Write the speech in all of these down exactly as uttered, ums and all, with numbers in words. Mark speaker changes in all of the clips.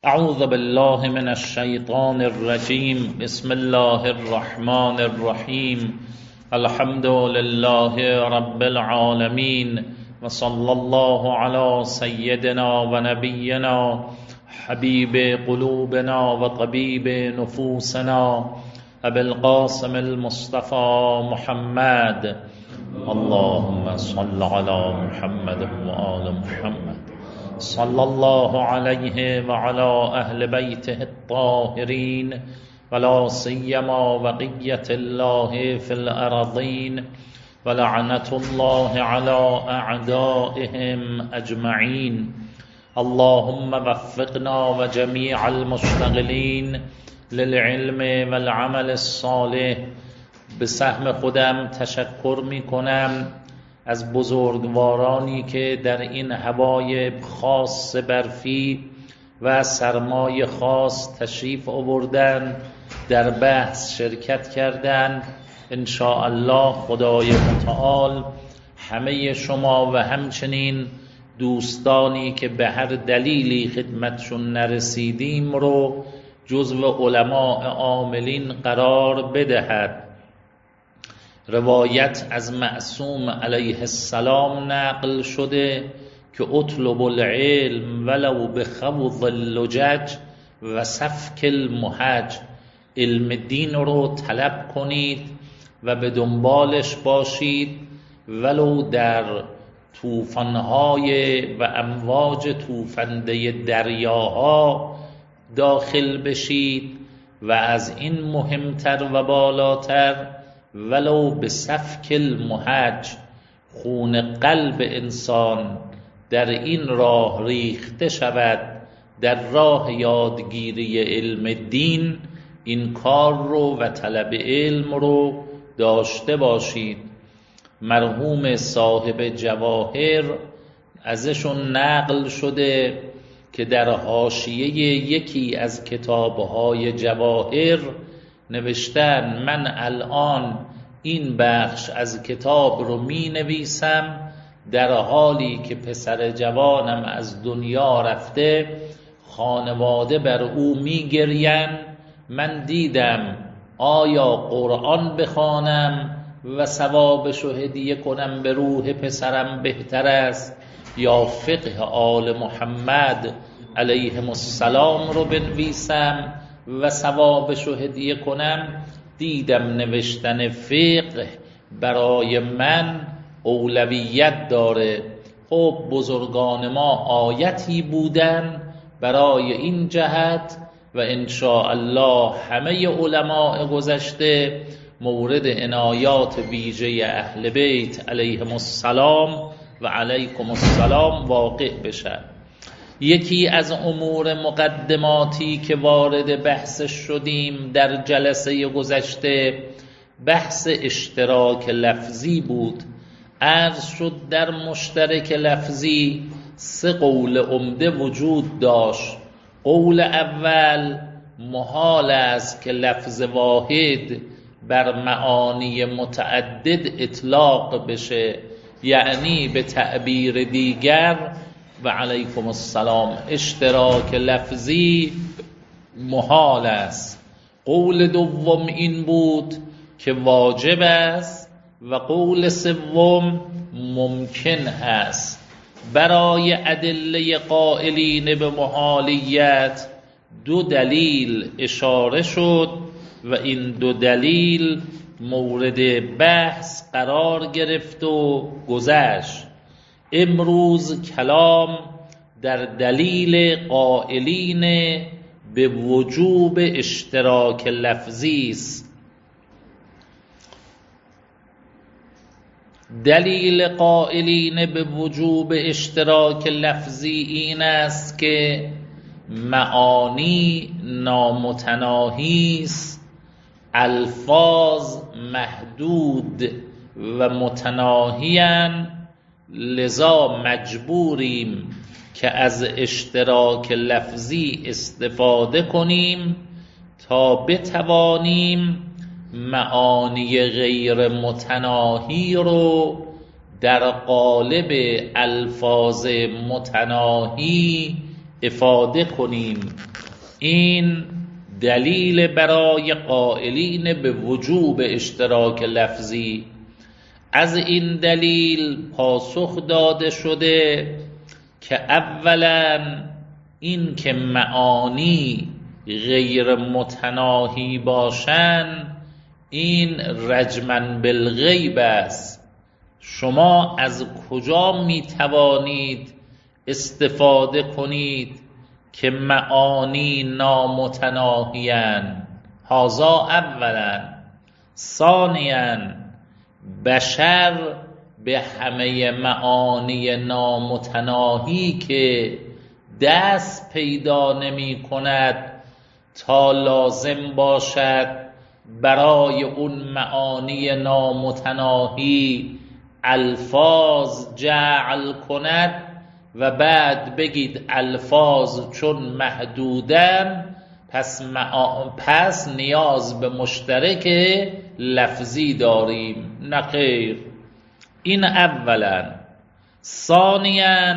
Speaker 1: اعوذ بالله من الشیطان الرجیم. بسم الله الرحمن الرحیم. الحمد لله رب العالمین و صلی الله علی سیدنا و نبینا حبیب قلوبنا و طبیب نفوسنا ابی القاسم المصطفى محمد. اللهم صل علی محمد و آل محمد. صلی الله علیه و علی اهل بیته الطاهرین ولا سیما بقیة الله فی الارضین ولعنة الله علی اعدائهم اجمعین. اللهم وفقنا و جمیع المشتغلین للعلم والعمل الصالح. به سهم خودم تشکر می کنم از بزرگوارانی که در این هوای خاص برفی و سرمای خاص تشریف آوردن، در بحث شرکت کردند. ان شاء الله خدای متعال همه شما و همچنین دوستانی که به هر دلیلی خدمتشون نرسیدیم رو جزو علماء عاملین قرار بدهد. روایت از معصوم علیه السلام نقل شده که اطلب العلم ولو بخوض اللجج و سفک المحج. علم دین رو طلب کنید و به دنبالش باشید ولو در طوفان‌های و امواج توفنده دریاها داخل بشید و از این مهمتر و بالاتر ولو به سفک المحج، خون قلب انسان در این راه ریخته شود در راه یادگیری علم دین، این کار رو و طلب علم رو داشته باشید. مرحوم صاحب جواهر ازشون نقل شده که در حاشیه یکی از کتابهای جواهر نوشتن من الان این بخش از کتاب رو می نویسم در حالی که پسر جوانم از دنیا رفته، خانواده بر او می گرین. من دیدم آیا قرآن بخوانم و ثوابشو هدیه کنم به روح پسرم بهتر است یا فقه آل محمد علیهم السلام رو بنویسم و ثوابشو هدیه کنم؟ دیدم نوشتن فقه برای من اولویت داره. خب بزرگان ما آیتی بودن برای این جهت و ان شاء الله همه علماء گذشته مورد عنایات ویژه اهل بیت علیهم السلام و علیکم السلام واقع بشن. یکی از امور مقدماتی که وارد بحث شدیم در جلسه گذشته بحث اشتراک لفظی بود. عرض شد در مشترک لفظی سه قول عمده وجود داشت. قول اول محال است که لفظ واحد بر معانی متعدد اطلاق بشه، یعنی به تعبیر دیگر و علیکم السلام اشتراک لفظی محال است. قول دوم این بود که واجب است و قول سوم ممکن است. برای ادله قائلین به محالیت دو دلیل اشاره شد و این دو دلیل مورد بحث قرار گرفت و گذشت. امروز کلام در دلیل قائلین به وجوب اشتراک لفظی است. دلیل قائلین به وجوب اشتراک لفظی این است که معانی نامتناهی است، الفاظ محدود و متناهی‌اند، لذا مجبوریم که از اشتراک لفظی استفاده کنیم تا بتوانیم معانی غیر متناهی رو در قالب الفاظ متناهی افاده کنیم. این دلیل برای قائلین به وجوب اشتراک لفظی. از این دلیل پاسخ داده شده که اولا این که معانی غیر متناهی باشند این رجمن بالغیب است. شما از کجا می توانید استفاده کنید که معانی نامتناهی‌اند؟ هذا اولا. ثانیاً بشر به همه معانی نامتناهی که دست پیدا نمی کند تا لازم باشد برای اون معانی نامتناهی الفاظ جعل کند و بعد بگید الفاظ چون محدودن پس, معا... پس نیاز به مشترک لفظی داریم. نه خیر. این اولا. ثانیاً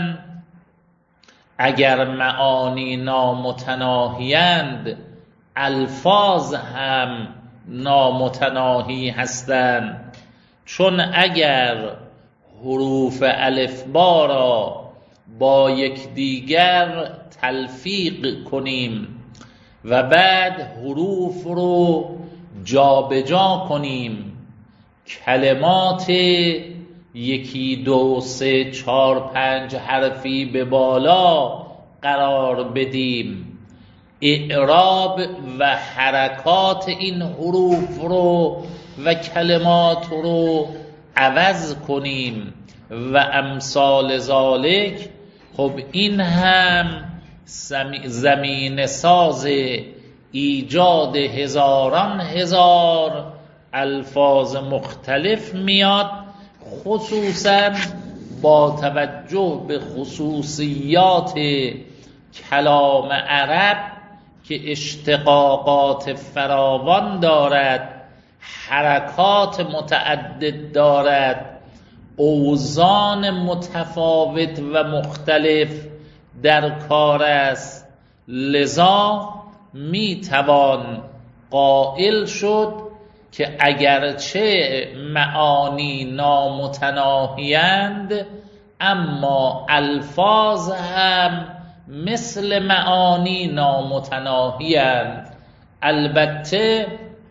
Speaker 1: اگر معانی نامتناهیند الفاظ هم نامتناهی هستند، چون اگر حروف الفبا را با یکدیگر تلفیق کنیم و بعد حروف رو جابجا کنیم، کلمات یکی دو سه چهار پنج حرفی به بالا قرار بدیم، اعراب و حرکات این حروف رو و کلمات رو عوض کنیم و امثال ذالک، خب این هم زمین ساز ایجاد هزاران هزار الفاظ مختلف میاد، خصوصا با توجه به خصوصیات کلام عرب که اشتقاقات فراوان دارد، حرکات متعدد دارد، اوزان متفاوت و مختلف در کار است. لذا می توان قائل شد که اگرچه معانی نامتناهیند اما الفاظ هم مثل معانی نامتناهیند. البته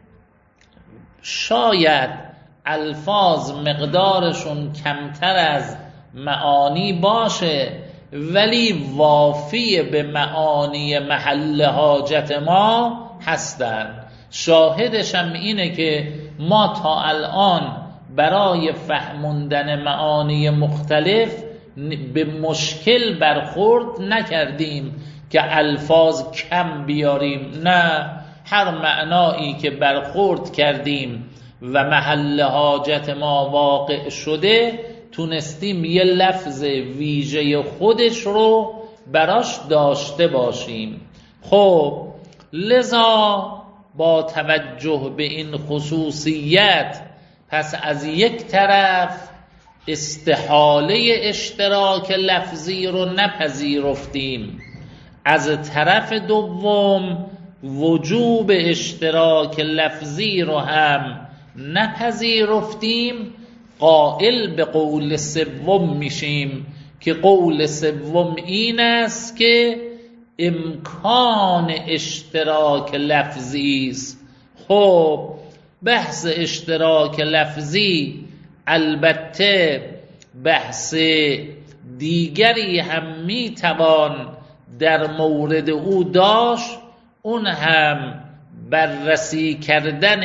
Speaker 1: شاید الفاظ مقدارشون کمتر از معانی باشه ولی وافی به معانی محل حاجت ما هستند. شاهدش هم اینه که ما تا الان برای فهموندن معانی مختلف به مشکل برخورد نکردیم که الفاظ کم بیاریم. نه، هر معنایی که برخورد کردیم و محل حاجت ما واقع شده تونستیم یه لفظ ویژه خودش رو براش داشته باشیم. خب لذا با توجه به این خصوصیت پس از یک طرف استحاله اشتراک لفظی رو نپذیرفتیم، از طرف دوم وجوب اشتراک لفظی رو هم نپذیرفتیم، قائل به قول سوم میشیم که قول سوم این است که امکان اشتراک لفظی است. خب بحث اشتراک لفظی البته بحث دیگری هم میتوان در مورد او داشت، اون هم بررسی کردن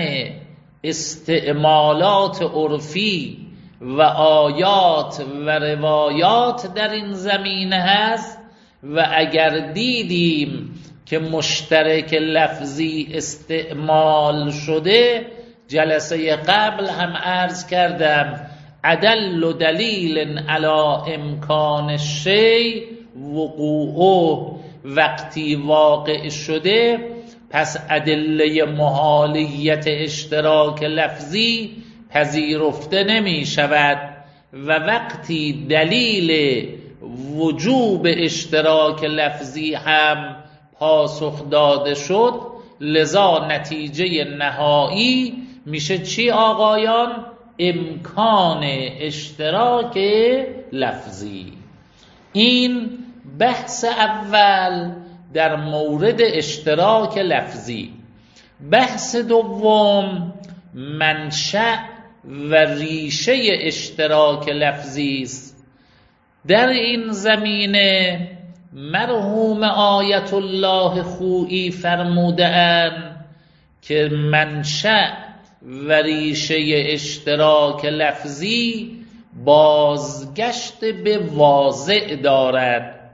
Speaker 1: استعمالات عرفی و آیات و روایات در این زمینه هست. و اگر دیدیم که مشترک لفظی استعمال شده، جلسه قبل هم عرض کردم ادل دلیل علی امکان شی وقوعه، وقتی واقع شده پس ادله محالیت اشتراک لفظی پذیرفته نمی شود و وقتی دلیل وجوب اشتراک لفظی هم پاسخ داده شد، لذا نتیجه نهایی میشه چی آقایان؟ امکان اشتراک لفظی. این بحث اول در مورد اشتراک لفظی. بحث دوم منشأ و ریشه اشتراک لفظی است. در این زمینه مرحوم آیت الله خویی فرمودند که منشأ و ریشه اشتراک لفظی بازگشت به واضع دارد.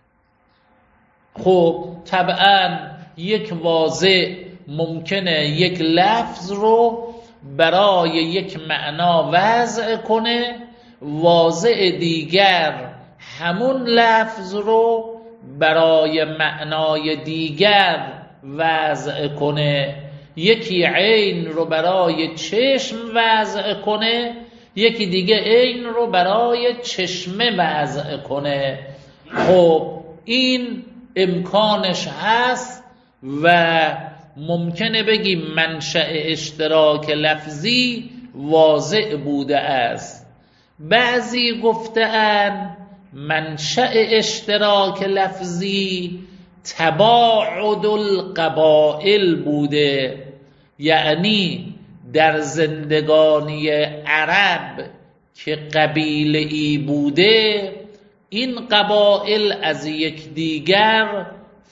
Speaker 1: خب طبعا یک واضع ممکنه یک لفظ رو برای یک معنا وضع کنه، واضع دیگر همون لفظ رو برای معنای دیگر وضع کنه. یکی عین رو برای چشم وضع کنه، یکی دیگه عین رو برای چشمه وضع کنه. خب این امکانش هست و ممکنه بگیم منشأ اشتراک لفظی واضع بوده است. بعضی گفتند منشأ اشتراک لفظی تباعد القبائل بوده، یعنی در زندگانی عرب که قبیله ای بوده، این قبایل از یکدیگر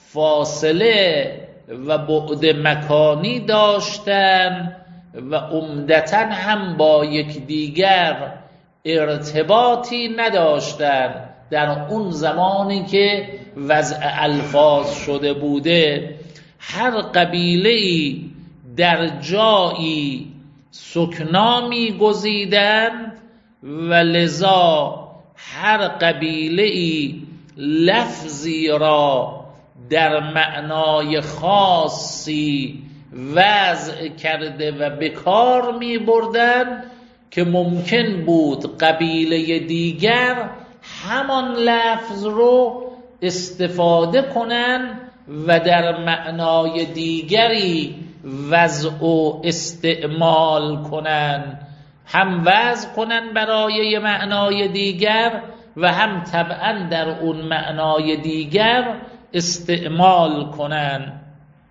Speaker 1: فاصله و بعد مکانی داشتند و عمدتاً هم با یکدیگر ارتباطی نداشتند در اون زمانی که وضع الفاظ شده بوده. هر قبیله‌ای در جایی سکنامی گزیدند و لذا هر قبیله‌ای لفظی را در معنای خاصی وضع کرده و به کار می بردن که ممکن بود قبیله دیگر همان لفظ رو استفاده کنن و در معنای دیگری وضع و استعمال کنن، هم وضع کنن برای معنای دیگر و هم طبعا در اون معنای دیگر استعمال کنن.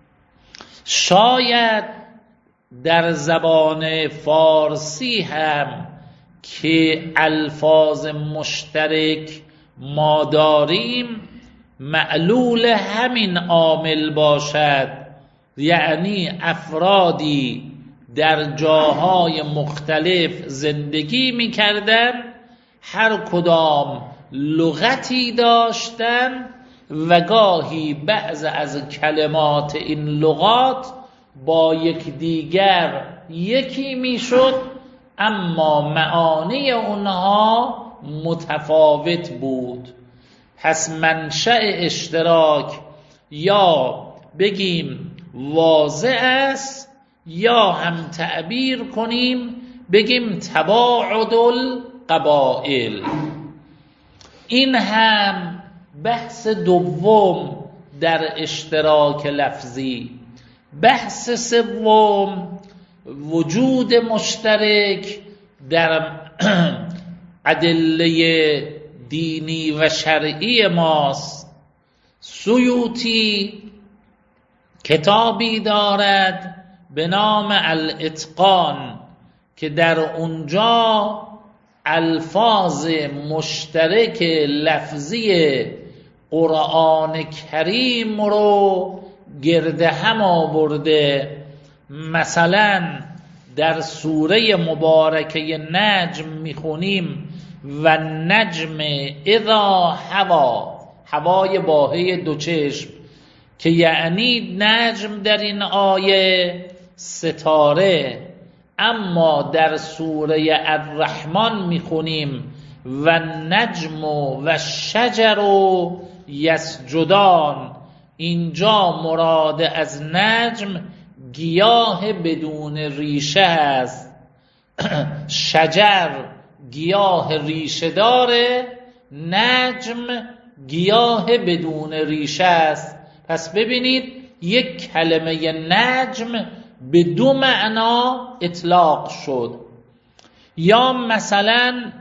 Speaker 1: شاید در زبان فارسی هم که الفاظ مشترک ما داریم معلول همین عامل باشد، یعنی افرادی در جاهای مختلف زندگی می کردن، هر کدام لغتی داشتن و گاهی بعض از کلمات این لغات با یک دیگر یکی می شد اما معانی اونها متفاوت بود. پس منشأ اشتراک یا بگیم واضع است یا هم تعبیر کنیم بگیم تباعد القبائل. این هم بحث دوم در اشتراک لفظی. بحث سوم وجود مشترک در ادله دینی و شرعی ماست. سیوطی کتابی دارد به نام الاتقان که در اونجا الفاظ مشترک لفظی قرآن کریم رو گرد هم آورده. مثلا در سوره مبارکه نجم میخونیم و نجم اذا هوا، هوای باهی دو چشم، که یعنی نجم در این آیه ستاره. اما در سوره الرحمن میخونیم و نجم و شجر و یسجدان. اینجا مراد از نجم گیاه بدون ریشه است، شجر گیاه ریشه داره، نجم گیاه بدون ریشه است. پس ببینید یک کلمه نجم به دو معنا اطلاق شد. یا مثلا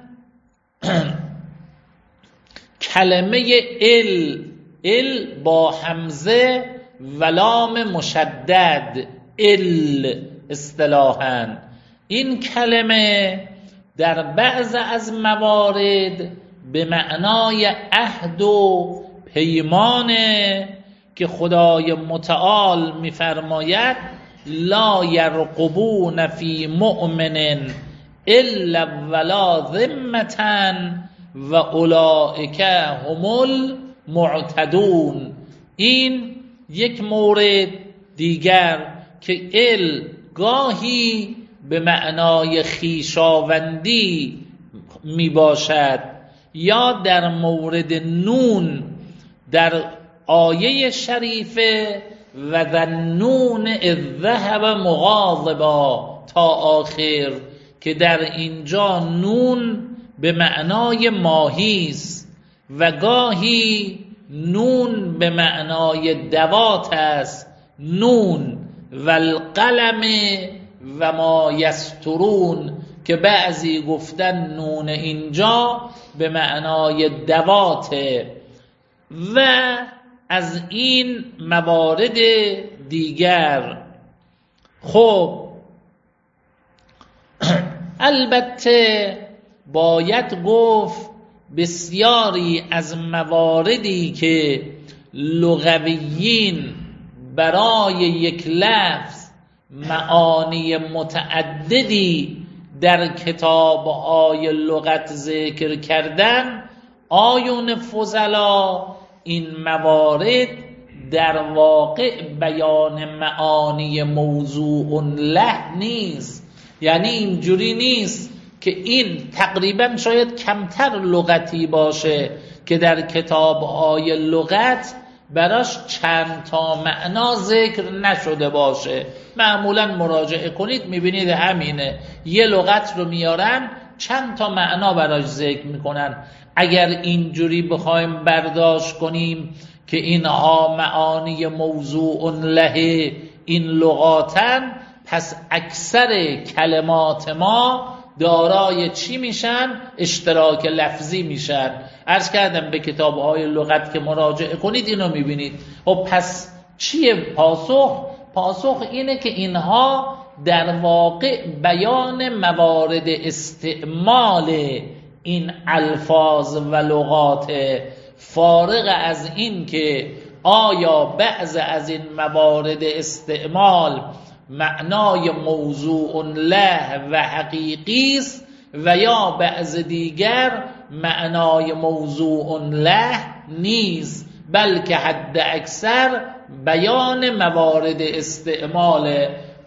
Speaker 1: کلمه ال ال با همزه و لام مشدد ال اصطلاحاً این کلمه در بعض از موارد به معنای عهد و پیمانه که خدای متعال می‌فرماید لا یرقبون فی مؤمن الا ولا ذمة و اولئک هم المعتدون. این یک مورد دیگر که ال گاهی به معنای خویشاوندی می باشد، یا در مورد نون در آیه شریفه و ذنون اذ ذهب مغاضبا تا آخر که در اینجا نون به معنای ماهی است و گاهی نون به معنای دوات است، نون و القلم و ما یسترون که بعضی گفتن نون اینجا به معنای دواته و از این موارد دیگر. خب البته باید گفت بسیاری از مواردی که لغویین برای یک لفظ معانی متعددی در کتاب‌های لغت ذکر کردن، آیون فضلا این موارد در واقع بیان معانی موضوع له نیست. یعنی اینجوری نیست که این تقریبا شاید کمتر لغتی باشه که در کتاب‌های لغت براش چند تا معنا ذکر نشده باشه. معمولا مراجعه کنید میبینید همینه، یه لغت رو میارن چند تا معنا براش ذکر میکنن. اگر اینجوری بخوایم برداشت کنیم که اینها معانی موضوع له این لغاتن، پس اکثر کلمات ما دارای چی میشن؟ اشتراک لفظی میشن. عرض کردم به کتاب‌های لغت که مراجعه کنید اینو میبینید. خب پس چیه پاسخ؟ پاسخ اینه که اینها در واقع بیان موارد استعمال این الفاظ و لغات، فارغ از این که آیا بعض از این موارد استعمال معنای موضوع له و حقیقی است و یا بعض دیگر معنای موضوع له نیست، بلکه حد اکثر بیان موارد استعمال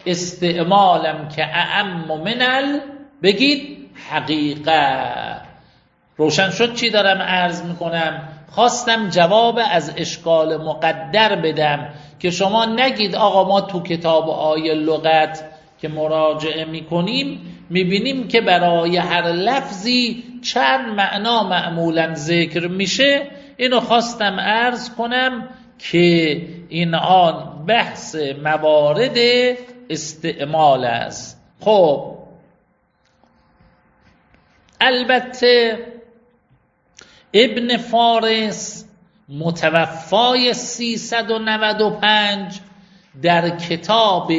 Speaker 1: استعمالم که اعم منل بگید حقیقه. روشن شد چی دارم عرض میکنم؟ خواستم جواب از اشکال مقدر بدم که شما نگید آقا ما تو کتاب آیه لغت که مراجعه میکنیم میبینیم که برای هر لفظی چند معنا معمولا ذکر میشه. اینو خواستم عرض کنم که این آن بحث موارد استعمال است. خب البته ابن فارس متوفای سیصد و نود و پنج در کتاب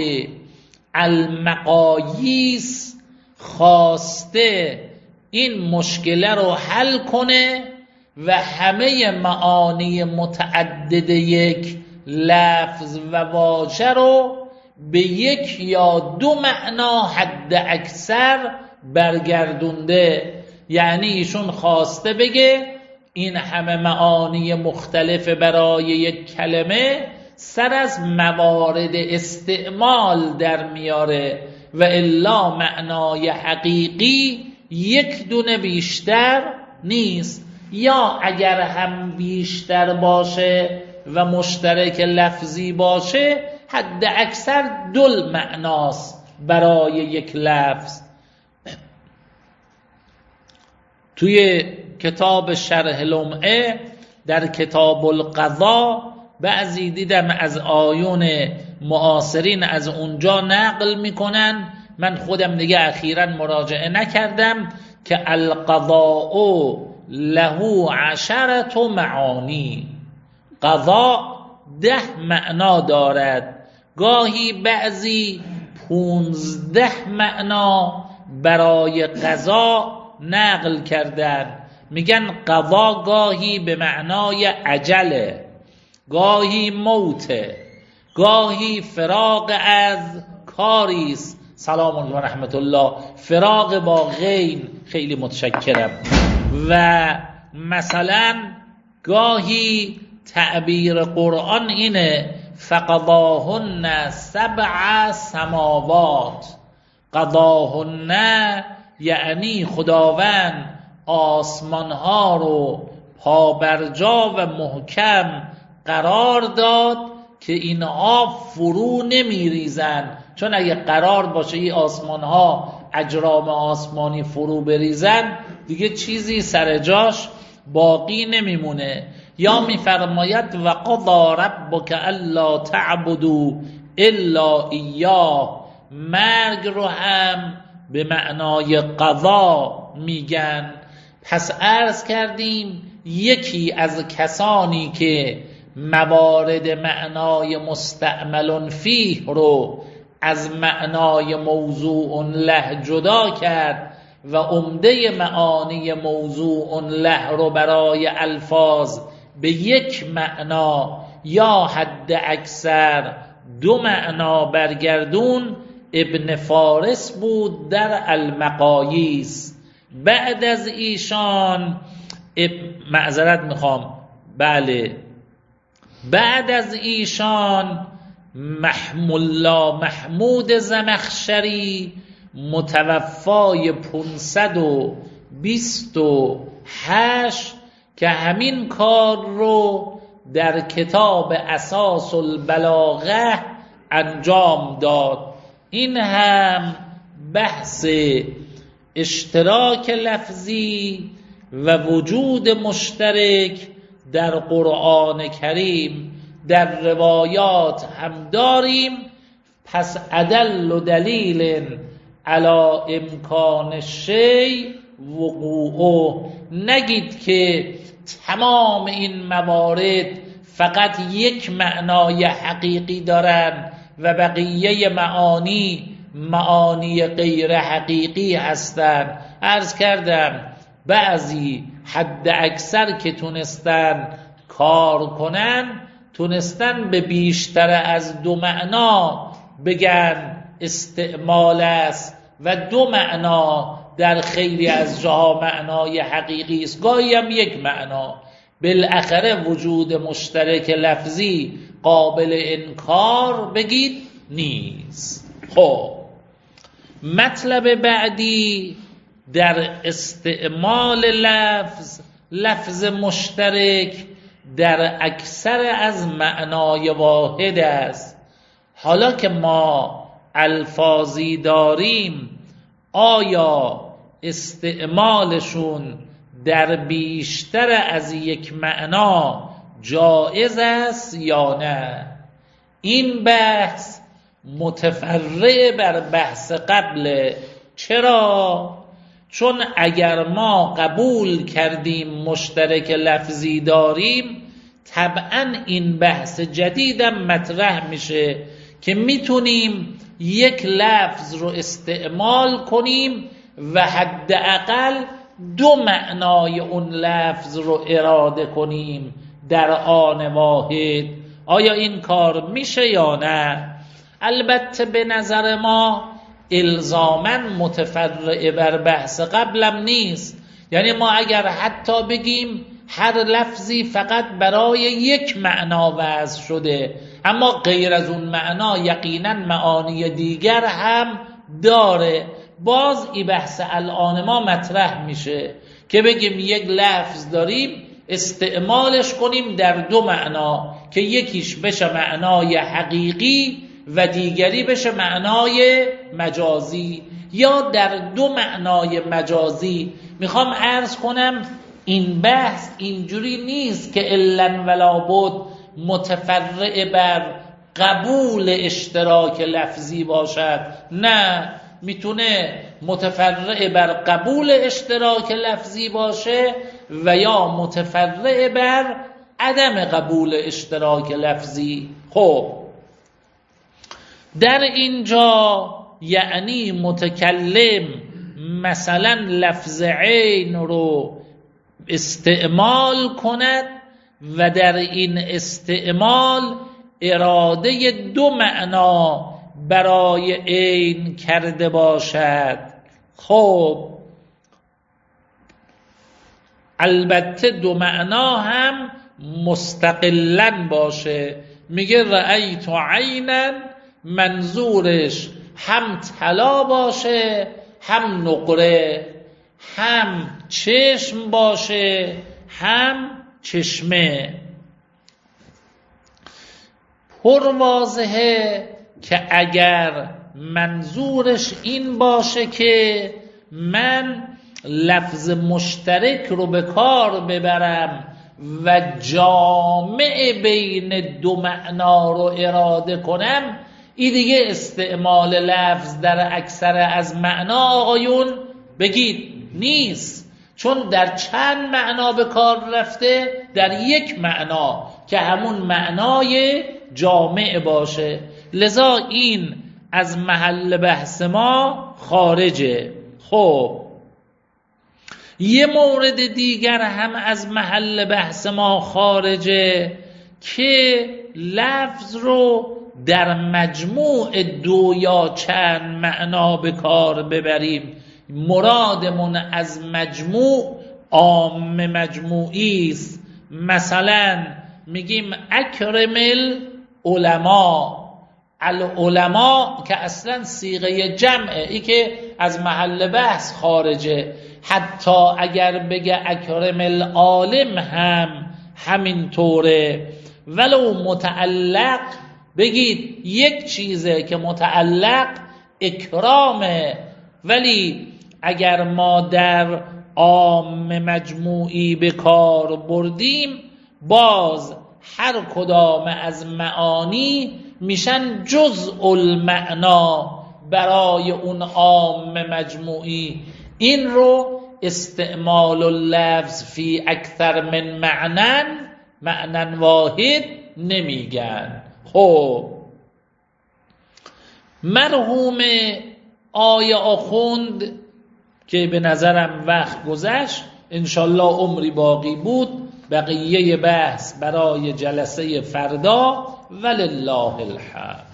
Speaker 1: المقاییس خواسته این مشکله رو حل کنه و همه معانی متعدد یک لفظ و واژه رو به یک یا دو معنا حد اکثر برگردونده. یعنی ایشون خواسته بگه این همه معانی مختلف برای یک کلمه سر از موارد استعمال در میاره و الا معنای حقیقی یک دونه بیشتر نیست، یا اگر هم بیشتر باشه و مشترک لفظی باشه حد اکثر دو معناست برای یک لفظ. توی کتاب شرح لمعه در کتاب القضا بعضی دیدم از آیون معاصرین از اونجا نقل میکنن، من خودم دیگه اخیراً مراجعه نکردم، که القضاء له عشرت معانی، قضا ده معنا دارد. گاهی بعضی پونزده معنا برای قضا نقل کردن، میگن قضا گاهی به معنای عجله، گاهی موته، گاهی فراق از کاریست، سلام الله و رحمت الله، فراق با غین، خیلی متشکرم. و مثلا گاهی تعبیر قرآن اینه فقضاهن سبع سماوات، قضاهن یعنی خداوند آسمان ها رو پابرجا و محکم قرار داد که اینها فرو نمی ریزن، چون اگه قرار باشه این آسمان ها اجرام آسمانی فرو بریزن دیگه چیزی سر جاش باقی نمیمونه. یا میفرماید و قضا ربک الا تعبدوا الا ایاه، مرگ رو هم به معنای قضا میگن. پس عرض کردیم یکی از کسانی که موارد معنای مستعمل فیه رو از معنای موضوع له جدا کرد و عمده معانی موضوع له رو برای الفاظ به یک معنا یا حد اکثر دو معنا برگردون، ابن فارس بود در المقاییس. بعد از ایشان اب... معذرت میخوام بله بعد از ایشان محمود الله محمود زمخشری متوفای پانصد و بیست و هشت که همین کار رو در کتاب اساس البلاغه انجام داد. این هم بحث اشتراک لفظی و وجود مشترک در قرآن کریم در روایات هم داریم. پس ادل و دلیل علی امکان شیء وقوعه، نگید که تمام این موارد فقط یک معنای حقیقی دارن و بقیه معانی معانی غیر حقیقی هستند. عرض کردم بعضی حد اکثر که تونستن کار کنن تونستن به بیشتر از دو معنا بگن استعمال است و دو معنا در خیلی از جاها معنای حقیقی است، گاهی هم یک معنا. بالاخره وجود مشترک لفظی قابل انکار بگید نیست. خب مطلب بعدی در استعمال لفظ لفظ مشترک در اکثر از معنای واحد است. حالا که ما الفاظی داریم آیا استعمالشون در بیشتر از یک معنا جایز است یا نه؟ این بحث متفرع بر بحث قبل. چرا؟ چون اگر ما قبول کردیم مشترک لفظی داریم طبعا این بحث جدیدم مطرح میشه که میتونیم یک لفظ رو استعمال کنیم و حداقل دو معنای اون لفظ رو اراده کنیم در آن واحد. آیا این کار میشه یا نه؟ البته به نظر ما الزاماً متفرع بر بحث قبلم نیست. یعنی ما اگر حتی بگیم هر لفظی فقط برای یک معنا وضع شده اما غیر از اون معنا یقیناً معانی دیگر هم داره، باز این بحث الان ما مطرح میشه که بگیم یک لفظ داریم استعمالش کنیم در دو معنا که یکیش بشه معنای حقیقی و دیگری بشه معنای مجازی یا در دو معنای مجازی. میخوام عرض کنم این بحث اینجوری نیست که الا ولا بد متفرع بر قبول اشتراک لفظی باشد، نه، میتونه متفرع بر قبول اشتراک لفظی باشه و یا متفرع بر عدم قبول اشتراک لفظی. خب در اینجا یعنی متکلم مثلا لفظ عین رو استعمال کند و در این استعمال اراده دو معنا برای عین کرده باشد. خب البته دو معنا هم مستقلاً باشه. میگه رأیت عینا، منظورش هم طلا باشه، هم نقره، هم چشم باشه، هم چشمه. پر واضحه که اگر منظورش این باشه که من لفظ مشترک رو به کار ببرم و جامع بین دو معنا رو اراده کنم، این دیگه استعمال لفظ در اکثر از معنا آقایون بگید نیست، چون در چند معنا به کار رفته، در یک معنا که همون معنای جامع باشه، لذا این از محل بحث ما خارجه. خب یه مورد دیگر هم از محل بحث ما خارجه که لفظ رو در مجموع دو یا چند معنا به کار ببریم. مرادمون از مجموع عام مجموعی است. مثلا میگیم اکرم العلماء، العلماء که اصلا صیغه جمعه، ای که از محل بحث خارجه. حتی اگر بگه اکرم العالم هم همین طوره، ولو متعلق بگید یک چیزه که متعلق اکرامه، ولی اگر ما در عام مجموعی به کار بردیم، باز هر کدام از معانی میشن جزء المعنا برای اون عام مجموعی. این رو استعمال اللفظ فی اکثر من معنن معنن واحد نمیگن. خب مرحوم آیه آخوند که به نظرم وقت گذشت، انشالله عمری باقی بود، بقیه بحث برای جلسه فردا. ولله الحمد.